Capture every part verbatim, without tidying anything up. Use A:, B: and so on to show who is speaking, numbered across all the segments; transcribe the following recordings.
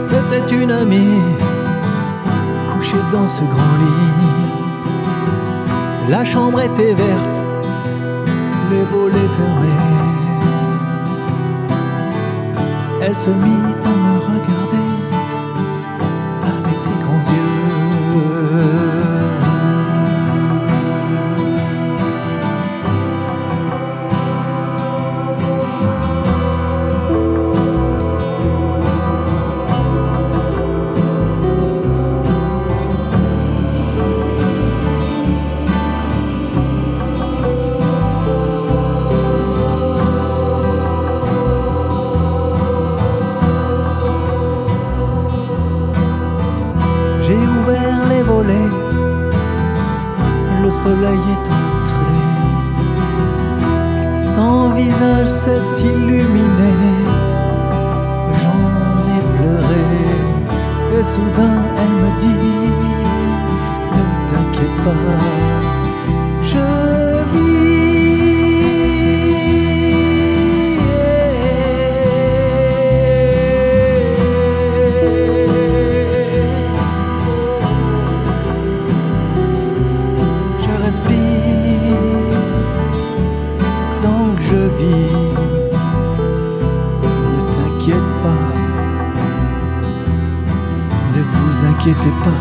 A: C'était une amie couchée dans ce grand lit. La chambre était verte, les volets fermés. Elle se mit à me regarder avec ses grands yeux. J'ai ouvert les volets, le soleil est entré. Son visage s'est illuminé, j'en ai pleuré. Et soudain elle me dit, ne t'inquiète pas, je vis. Donc je vis, ne t'inquiète pas, ne vous inquiétez pas.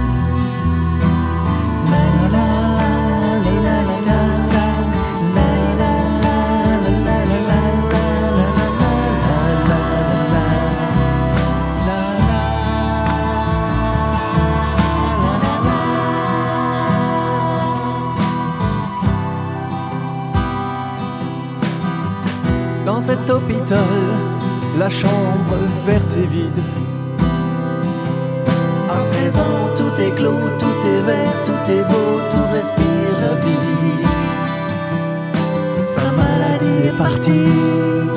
A: Dans cet hôpital, la chambre verte et vide. À présent, tout est clos, tout est vert, tout est beau, tout respire la vie. Sa maladie est partie.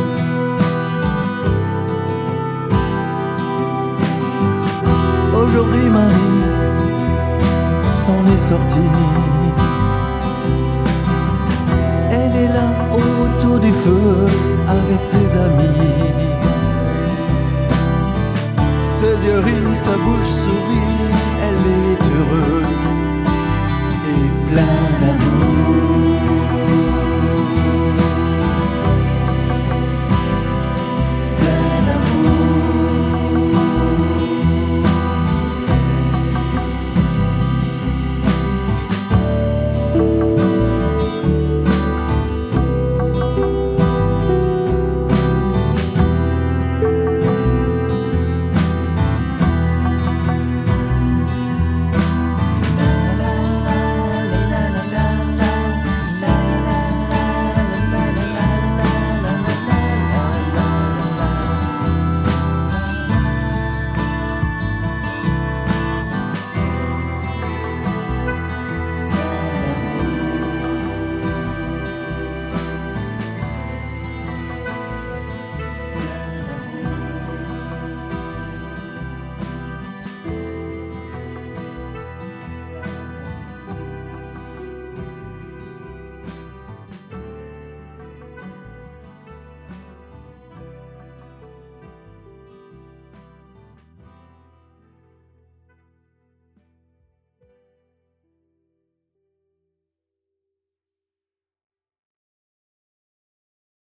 A: Aujourd'hui, Marie s'en est sortie. Elle est là autour du feu avec ses amis. Ses yeux rient, sa bouche sourit, elle est heureuse et pleine